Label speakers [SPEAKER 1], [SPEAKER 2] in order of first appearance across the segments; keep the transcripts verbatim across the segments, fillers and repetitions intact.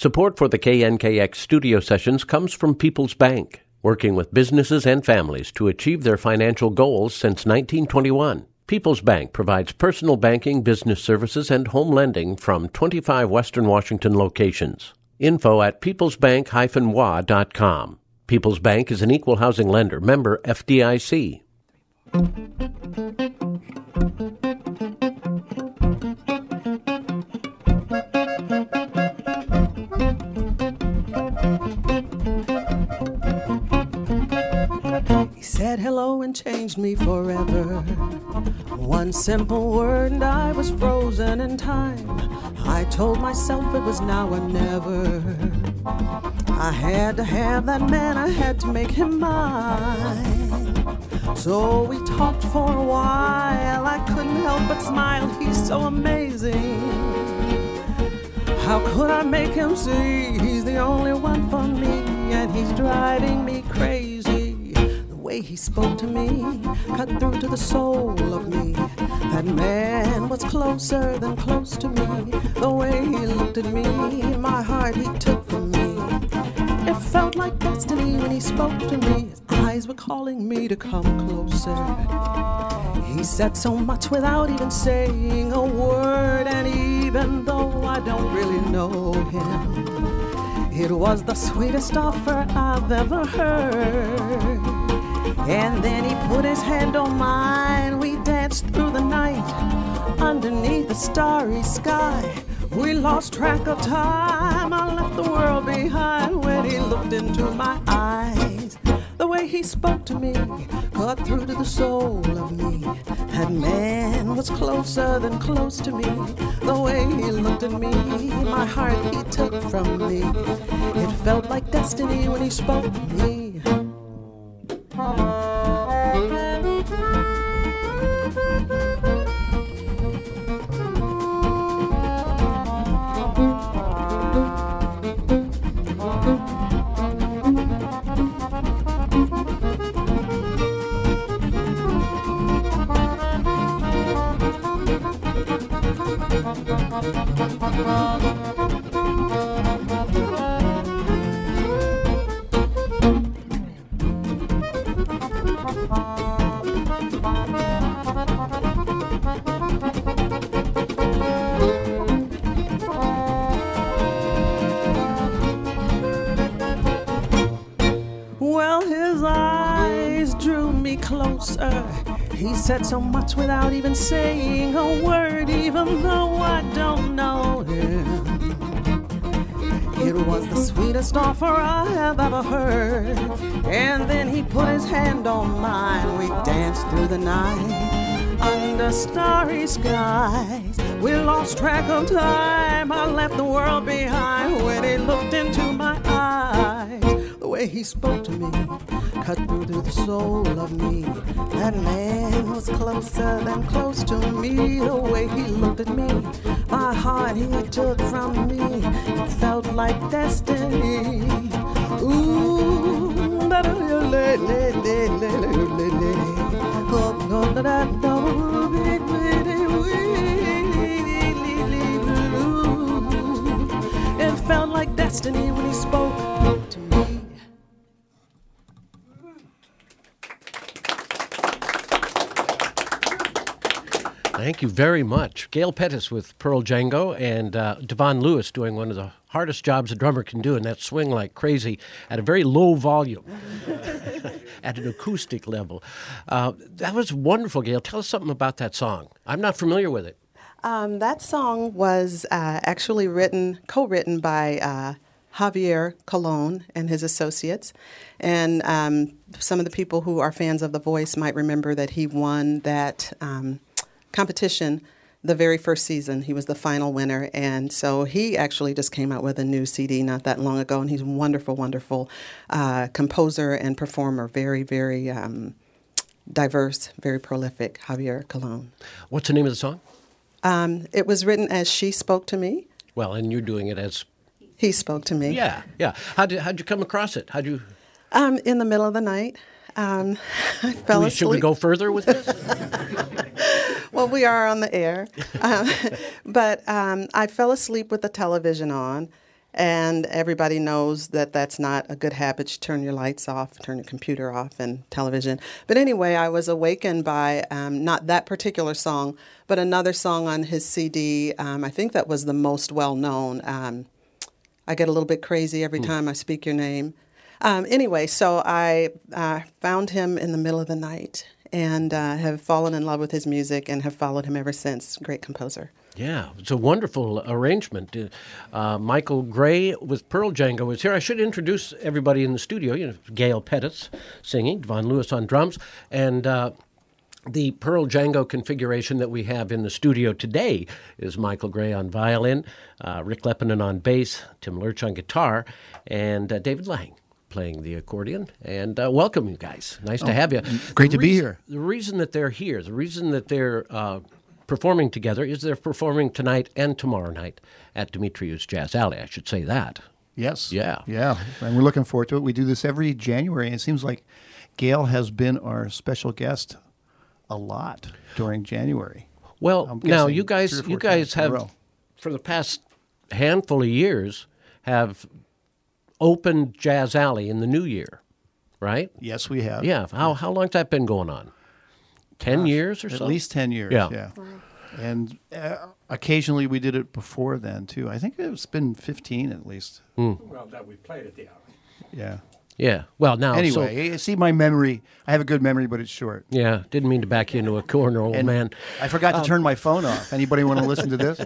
[SPEAKER 1] Support for the K N K X studio sessions comes from People's Bank, working with businesses and families to achieve their financial goals since nineteen twenty-one. People's Bank provides personal banking, business services, and home lending from twenty-five Western Washington locations. Info at peoples bank dash w a dot com. People's Bank is an equal housing lender, member F D I C.
[SPEAKER 2] He said hello and changed me forever. One simple word and I was frozen in time. I told myself it was now or never. I had to have that man, I had to make him mine. So we talked for a while, I couldn't help but smile. He's so amazing. How could I make him see he's the only one for me, and he's driving me crazy. The way he spoke to me cut through to the soul of me. That man was closer than close to me. The way he looked at me, my heart he took from me. It felt like destiny when he spoke to me. His eyes were calling me to come closer. He said so much without even saying a word, and even though I don't really know him, it was the sweetest offer I've ever heard. And then he put his hand on mine. We danced through the night underneath the starry sky. We lost track of time. I left the world behind when he looked into my eyes. The way he spoke to me cut through to the soul of me. That man was closer than close to me. The way he looked at me, my heart he took from me. It felt like destiny when he spoke to me. Well, his eyes drew me closer. He said so much without even saying a word, even though I don't know him. It was the sweetest offer I have ever heard. And then he put his hand on mine. We danced through the night under starry skies. We lost track of time. I left the world behind when he looked into my eyes. The way he spoke to me cut through to the soul of me. That man was closer than close to me. The way he looked at me, my heart he took from me. It felt like destiny. Ooh, da da da da da da da da. It felt like destiny when he spoke to me.
[SPEAKER 1] Thank you very much. Gail Pettis with Pearl Django, and uh, Devon Lewis doing one of the hardest jobs a drummer can do, and that swing like crazy at a very low volume, at an acoustic level. Uh, that was wonderful, Gail. Tell us something about that song. I'm not familiar with it.
[SPEAKER 2] Um, that song was uh, actually written, co-written by uh, Javier Colon and his associates. And um, some of the people who are fans of The Voice might remember that he won that um, competition the very first season. He was the final winner. And so he actually just came out with a new C D not that long ago. And he's a wonderful, wonderful uh, composer and performer. Very, very um, diverse, very prolific, Javier Colon.
[SPEAKER 1] What's the name of the song?
[SPEAKER 2] Um, it was written as She Spoke to Me.
[SPEAKER 1] Well, and you're doing it as...
[SPEAKER 2] He spoke to me.
[SPEAKER 1] Yeah, yeah. How'd you, how'd you come across it? How'd you...
[SPEAKER 2] Um, in the middle of the night. Um, I fell
[SPEAKER 1] we,
[SPEAKER 2] asleep.
[SPEAKER 1] Should we go further with this?
[SPEAKER 2] Well, we are on the air. um, but um, I fell asleep with the television on, And everybody knows that that's not a good habit. You turn your lights off, turn your computer off and television. But anyway, I was awakened by um, not that particular song, but another song on his C D. Um, I think that was the most well-known. Um, I get a little bit crazy every time I speak your name. Um, anyway, so I uh, found him in the middle of the night and uh, have fallen in love with his music and have followed him ever since. Great composer.
[SPEAKER 1] Yeah, it's a wonderful arrangement. Uh, Michael Gray with Pearl Django is here. I should introduce everybody in the studio. You know, Gail Pettis singing, Devon Lewis on drums, and uh, the Pearl Django configuration that we have in the studio today is Michael Gray on violin, uh, Rick Lepinen on bass, Tim Lurch on guitar, and uh, David Lang playing the accordion. And uh, welcome, you guys. Nice oh, to have you.
[SPEAKER 3] Great
[SPEAKER 1] the
[SPEAKER 3] to be
[SPEAKER 1] reason,
[SPEAKER 3] here.
[SPEAKER 1] The reason that they're here, the reason that they're uh, performing together is they're performing tonight and tomorrow night at Demetrius Jazz Alley. I should say that.
[SPEAKER 3] Yes.
[SPEAKER 1] Yeah.
[SPEAKER 3] Yeah. And we're looking forward to it. We do this every January, and it seems like Gail has been our special guest a lot during January.
[SPEAKER 1] Well, now you guys, you guys have, for the past handful of years, have opened Jazz Alley in the new year, right?
[SPEAKER 3] Yes, we have.
[SPEAKER 1] Yeah. How how long's that been going on? Ten Gosh, years or so?
[SPEAKER 3] At least ten years.
[SPEAKER 1] Yeah.
[SPEAKER 3] yeah. And uh, occasionally we did it before then too. I think it's been fifteen at least.
[SPEAKER 1] Mm.
[SPEAKER 4] Well, that we played at the Alley.
[SPEAKER 3] Yeah.
[SPEAKER 1] Yeah. Well, now
[SPEAKER 3] anyway,
[SPEAKER 1] so,
[SPEAKER 3] see my memory. I have a good memory, but it's short.
[SPEAKER 1] Yeah. Didn't mean to back you into a corner, old
[SPEAKER 3] and
[SPEAKER 1] man.
[SPEAKER 3] I forgot um, to turn my phone off. Anybody want to listen to this?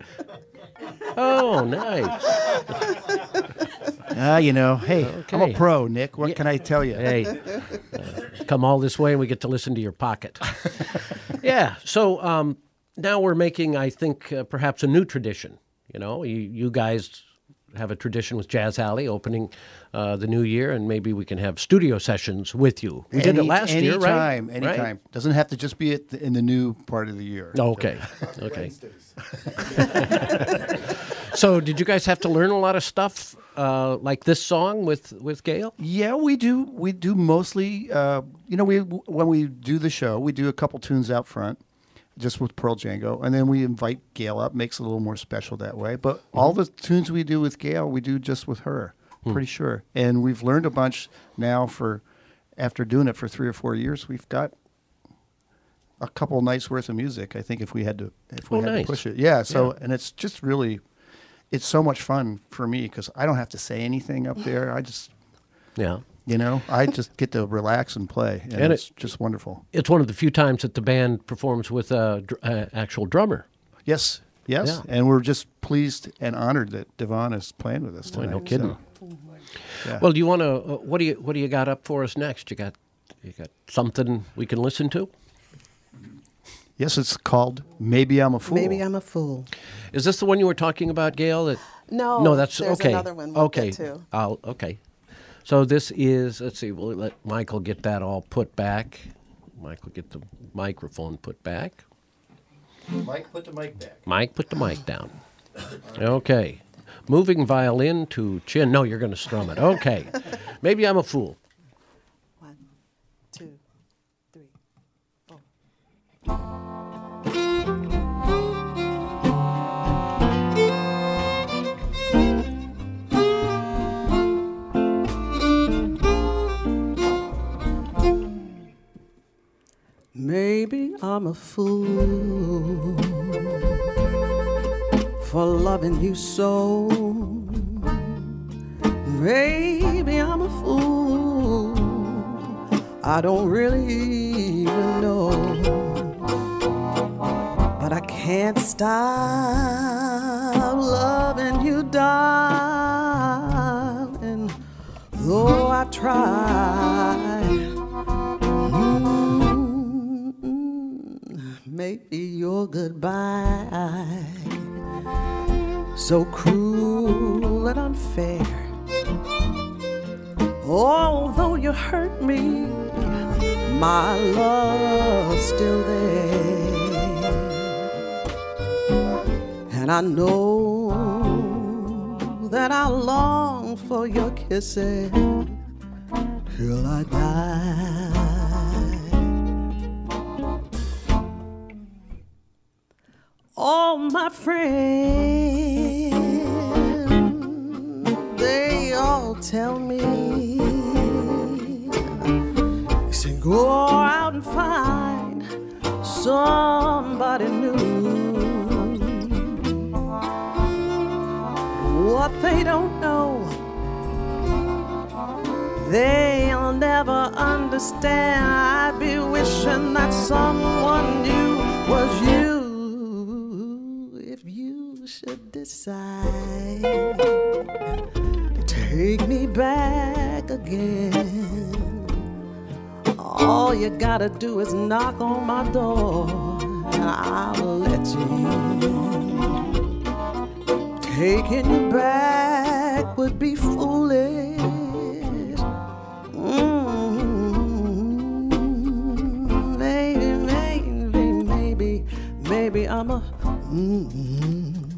[SPEAKER 1] Oh, nice.
[SPEAKER 3] Ah, uh, you know, hey,
[SPEAKER 1] okay.
[SPEAKER 3] I'm a pro, Nick. What
[SPEAKER 1] yeah.
[SPEAKER 3] can I tell you?
[SPEAKER 1] Hey, uh, come all this way and we get to listen to your pocket. Yeah. So um, now we're making, I think, uh, perhaps a new tradition. You know, you, you guys have a tradition with Jazz Alley opening uh, the new year, and maybe we can have studio sessions with you. We
[SPEAKER 3] Any,
[SPEAKER 1] did it last
[SPEAKER 3] any
[SPEAKER 1] year, right?
[SPEAKER 3] Anytime, anytime.
[SPEAKER 1] Right?
[SPEAKER 3] Doesn't have to just be at the, in the new part of the year.
[SPEAKER 1] Okay, okay. So did you guys have to learn a lot of stuff uh, like this song with, with Gail?
[SPEAKER 3] Yeah, we do. We do mostly, uh, you know, we when we do the show, we do a couple tunes out front, just with Pearl Django, and then we invite Gail up, makes it a little more special that way. But mm-hmm. all the tunes we do with Gail, we do just with her, mm. pretty sure. And we've learned a bunch now for, after doing it for three or four years, we've got a couple nights worth of music, I think, if we had to, if we
[SPEAKER 1] oh,
[SPEAKER 3] had
[SPEAKER 1] nice.
[SPEAKER 3] to push it. Yeah, so,
[SPEAKER 1] yeah.
[SPEAKER 3] and it's just really, it's so much fun for me because I don't have to say anything up there. I just,
[SPEAKER 1] yeah.
[SPEAKER 3] You know, I just get to relax and play, and, and it's it, just wonderful.
[SPEAKER 1] It's one of the few times that the band performs with an uh, actual drummer.
[SPEAKER 3] Yes, yes, yeah. And we're just pleased and honored that Devon is playing with us tonight.
[SPEAKER 1] Boy, no kidding.
[SPEAKER 3] So, yeah.
[SPEAKER 1] Well, do you want to? Uh, what do you What do you got up for us next? You got you got something we can listen to?
[SPEAKER 3] Yes, it's called "Maybe I'm a Fool."
[SPEAKER 2] Maybe I'm a fool.
[SPEAKER 1] Is this the one you were talking about, Gail? That,
[SPEAKER 2] no,
[SPEAKER 1] no, that's
[SPEAKER 2] there's
[SPEAKER 1] okay.
[SPEAKER 2] Another one we'll
[SPEAKER 1] okay,
[SPEAKER 2] get to.
[SPEAKER 1] I'll okay. So this is, let's see, we'll let Michael get that all put back. Michael, get the microphone put back.
[SPEAKER 3] Mike, put the mic back.
[SPEAKER 1] Mike, put the mic down. Okay. Moving violin to chin. No, you're going to strum it. Okay. Maybe I'm a fool.
[SPEAKER 2] One, two, three, four. Maybe I'm a fool for loving you so. Maybe I'm a fool, I don't really even know. But I can't stop loving you, darling, though I try. Maybe your goodbye so cruel and unfair. Although you hurt me, my love's still there. And I know that I long for your kisses till I die. All my friends tell me, he said, go out and find somebody new. What they don't know, they'll never understand. I'd be wishing that someone new was you. If you should decide to take me back again, all you gotta do is knock on my door and I'll let you in. Taking you back would be foolish. Mm-hmm. Maybe, maybe, maybe, maybe I'm a. Mm-hmm.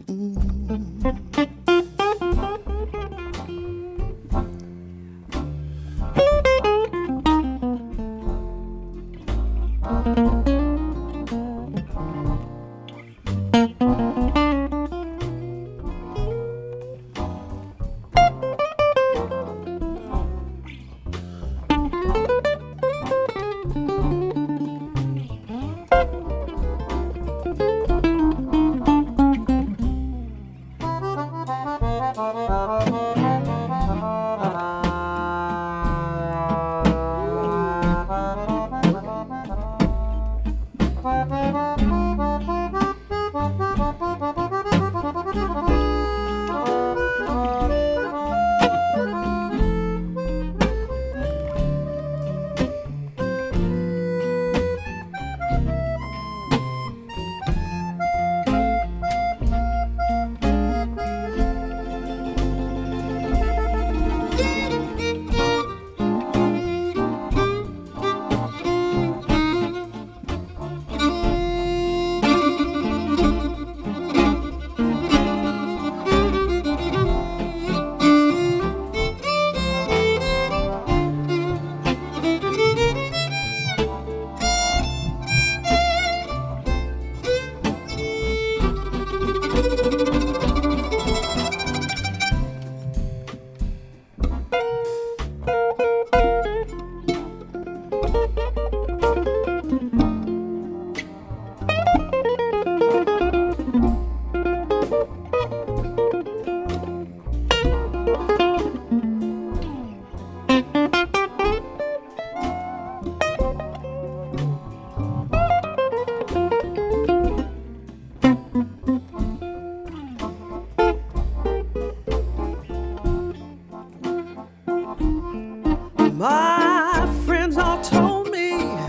[SPEAKER 2] My friends all told me,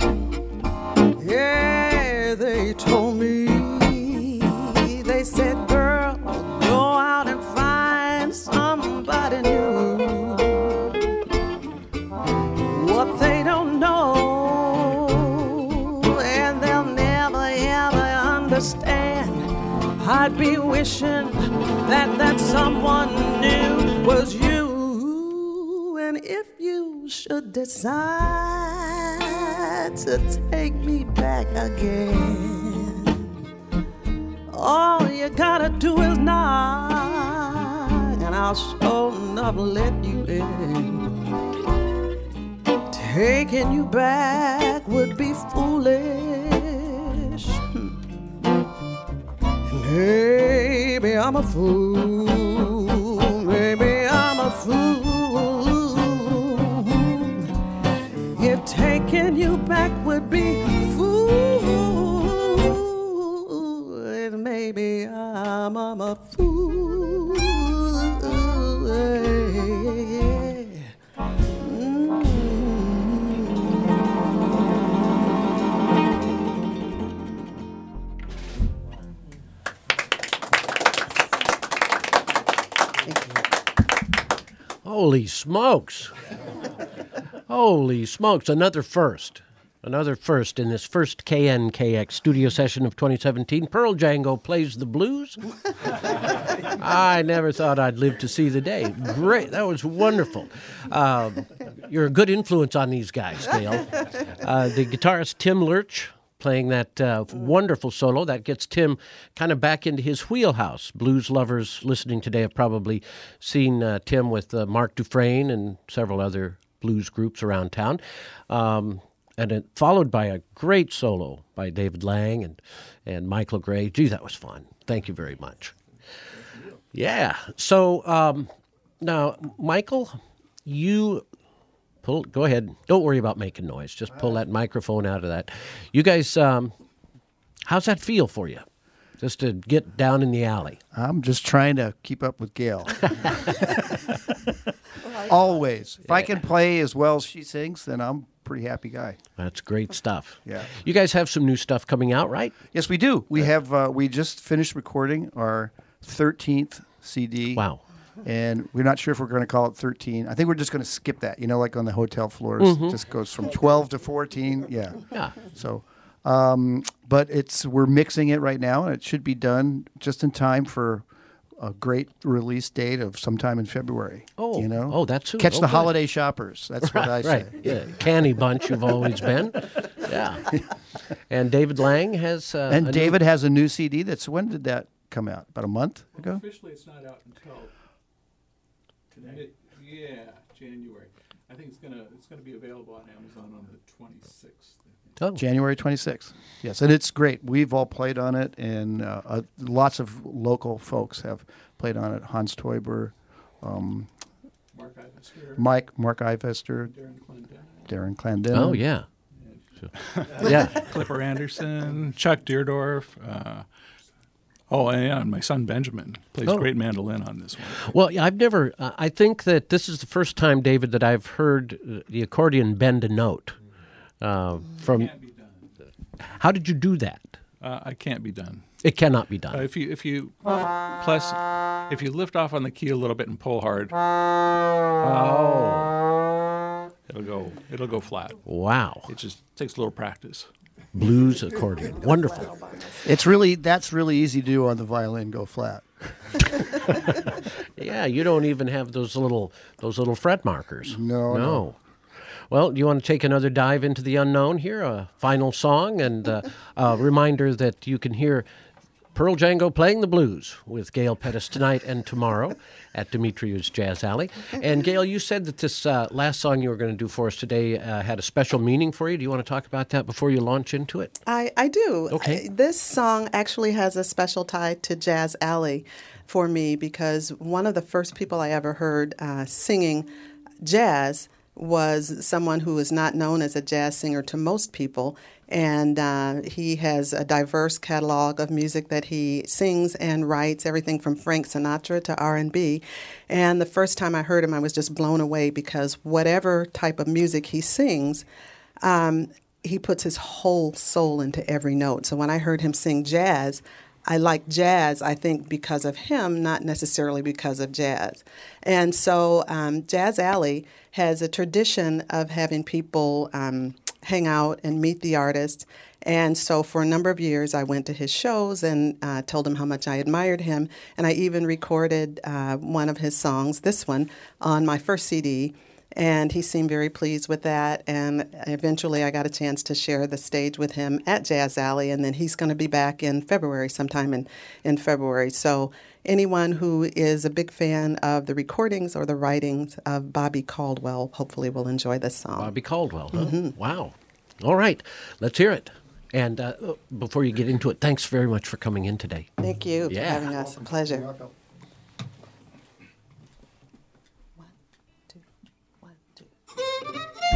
[SPEAKER 2] yeah, they told me, they said, girl, go out and find somebody new. What they don't know, and they'll never ever understand. I'd be wishing that that someone new was you. And if you should decide to take me back again, all you gotta do is knock, and I'll sure enough let you in. Taking you back would be foolish. Maybe I'm a fool, maybe I'm a fool. If taking you back would be fool, and maybe I'm, I'm a fool. Yeah. Mm.
[SPEAKER 1] Holy smokes. Holy smokes. Another first. Another first in this first K N K X studio session of twenty seventeen. Pearl Django plays the blues. I never thought I'd live to see the day. Great. That was wonderful. Um, you're a good influence on these guys, Gail. Uh, the guitarist Tim Lurch playing that uh, wonderful solo. That gets Tim kind of back into his wheelhouse. Blues lovers listening today have probably seen uh, Tim with uh, Mark Dufresne and several other blues groups around town. Um, and it followed by a great solo by David Lang and, and Michael Gray. Gee, that was fun. Thank you very much. Yeah. So um, now, Michael, you pull. Go ahead. Don't worry about making noise. Just pull that microphone out of that. You guys, um, how's that feel for you? Just to get down in the alley.
[SPEAKER 3] I'm just trying to keep up with Gail. Always. If I can play as well as she sings, then I'm a pretty happy guy.
[SPEAKER 1] That's great stuff.
[SPEAKER 3] Yeah.
[SPEAKER 1] You guys have some new stuff coming out, right?
[SPEAKER 3] Yes, we do. We have. Uh, we just finished recording our thirteenth C D.
[SPEAKER 1] Wow.
[SPEAKER 3] And we're not sure if we're going to call it thirteen. I think we're just going to skip that. You know, like on the hotel floors, mm-hmm. it just goes from twelve to fourteen. Yeah.
[SPEAKER 1] Yeah.
[SPEAKER 3] So, um, but it's we're mixing it right now, and it should be done just in time for a great release date of sometime in February.
[SPEAKER 1] Oh,
[SPEAKER 3] you know,
[SPEAKER 1] oh, that's soon.
[SPEAKER 3] Catch
[SPEAKER 1] oh,
[SPEAKER 3] the
[SPEAKER 1] good.
[SPEAKER 3] holiday shoppers. That's what I
[SPEAKER 1] right,
[SPEAKER 3] say.
[SPEAKER 1] Right. Yeah. Canny bunch you've always been. Yeah. And David Lang has. Uh,
[SPEAKER 3] and
[SPEAKER 1] a
[SPEAKER 3] David
[SPEAKER 1] new...
[SPEAKER 3] has a new C D. That's when did that come out? About a month ago.
[SPEAKER 4] Well, officially, it's not out until today. Yeah, January. I think it's gonna it's gonna be available on Amazon on the twenty-sixth.
[SPEAKER 1] Oh.
[SPEAKER 3] January twenty-sixth. Yes, and it's great. We've all played on it, and uh, uh, lots of local folks have played on it. Hans Teuber, um,
[SPEAKER 4] Mark Ivester,
[SPEAKER 3] Mike, Mark Ivester,
[SPEAKER 4] Darren Clendenin.
[SPEAKER 3] Darren Clendenin.
[SPEAKER 1] Oh, yeah. Yeah.
[SPEAKER 4] Clipper Anderson, Chuck Deerdorf. Uh, oh, and yeah, my son Benjamin plays
[SPEAKER 1] Oh.
[SPEAKER 4] great mandolin on this one.
[SPEAKER 1] Well, yeah, I've never, uh, I think that this is the first time, David, that I've heard uh, the accordion bend a note. Uh, from
[SPEAKER 4] Can't be done.
[SPEAKER 1] How did you do that?
[SPEAKER 4] Uh, I can't be done.
[SPEAKER 1] It cannot be
[SPEAKER 4] Uh,
[SPEAKER 1] done.
[SPEAKER 4] if you if you plus if you lift off on the key a little bit and pull hard,
[SPEAKER 1] Oh.
[SPEAKER 4] it'll go it'll go flat.
[SPEAKER 1] Wow.
[SPEAKER 4] It just takes a little practice.
[SPEAKER 1] Blues accordion. Wonderful.
[SPEAKER 3] It's really that's really easy to do on the violin. Go flat.
[SPEAKER 1] Yeah, you don't even have those little those little fret markers.
[SPEAKER 3] No,
[SPEAKER 1] No.
[SPEAKER 3] no.
[SPEAKER 1] Well, do you want to take another dive into the unknown here? A final song and uh, a reminder that you can hear Pearl Django playing the blues with Gail Pettis tonight and tomorrow at Demetrius Jazz Alley. And Gail, you said that this uh, last song you were going to do for us today uh, had a special meaning for you. Do you want to talk about that before you launch into it?
[SPEAKER 2] I, I do.
[SPEAKER 1] Okay.
[SPEAKER 2] I- this song actually has a special tie to Jazz Alley for me because one of the first people I ever heard uh, singing jazz was someone who is not known as a jazz singer to most people. And uh, he has a diverse catalog of music that he sings and writes, everything from Frank Sinatra to R and B. And the first time I heard him, I was just blown away because whatever type of music he sings, um, he puts his whole soul into every note. So when I heard him sing jazz, I like jazz, I think, because of him, not necessarily because of jazz. And so um, Jazz Alley has a tradition of having people um, hang out and meet the artist. And so for a number of years, I went to his shows and uh, told him how much I admired him. And I even recorded uh, one of his songs, this one, on my first C D. And he seemed very pleased with that. And eventually I got a chance to share the stage with him at Jazz Alley. And then he's going to be back in February, sometime in, in February. So anyone who is a big fan of the recordings or the writings of Bobby Caldwell hopefully will enjoy this song.
[SPEAKER 1] Bobby Caldwell, huh? Mm-hmm. Wow. All right. Let's hear it. And uh, before you get into it, thanks very much for coming in today.
[SPEAKER 2] Thank you
[SPEAKER 1] Yeah.
[SPEAKER 2] for having us. A pleasure. One, two, one, two.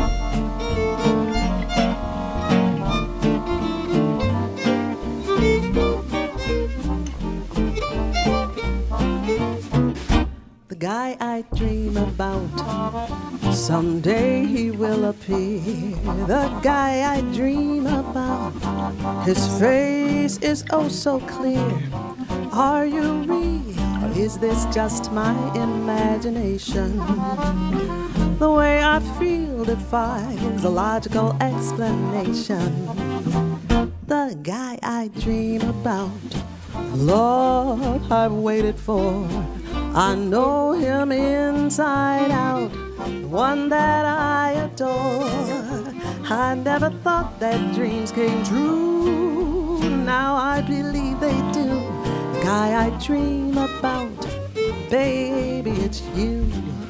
[SPEAKER 2] The guy I dream about, someday he will appear. The guy I dream about, his face is oh so clear. Are you real, or is this just my imagination? The way I feel defies a logical explanation. The guy I dream about, the love I've waited for, I know him inside out, one that I adore. I never thought that dreams came true. Now I believe they do. The guy I dream about, baby, it's you.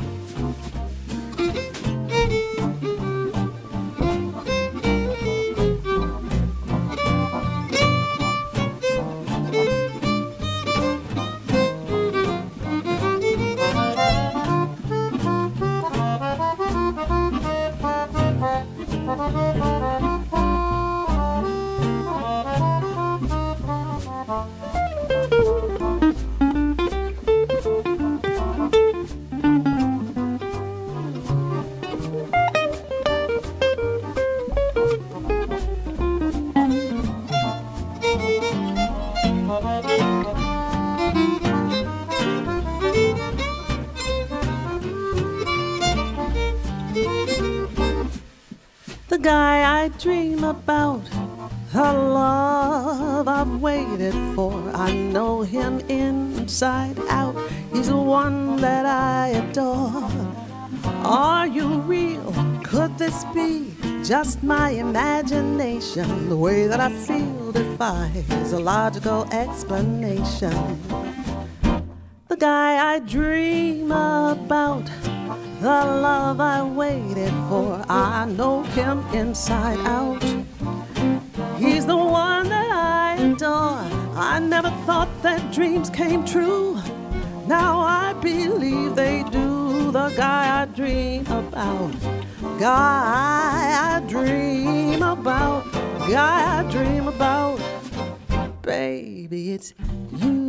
[SPEAKER 2] The guy I dream about, the love I've waited for. I know him inside out. He's the one that I adore. Are you real? Could this be just my imagination? The way that I feel defies a logical explanation. The guy I dream about, the love I waited for, I know him inside out. He's the one that I adore. I never thought that dreams came true. Now I believe they do. The guy I dream about, guy I dream about, guy I dream about, baby, it's you.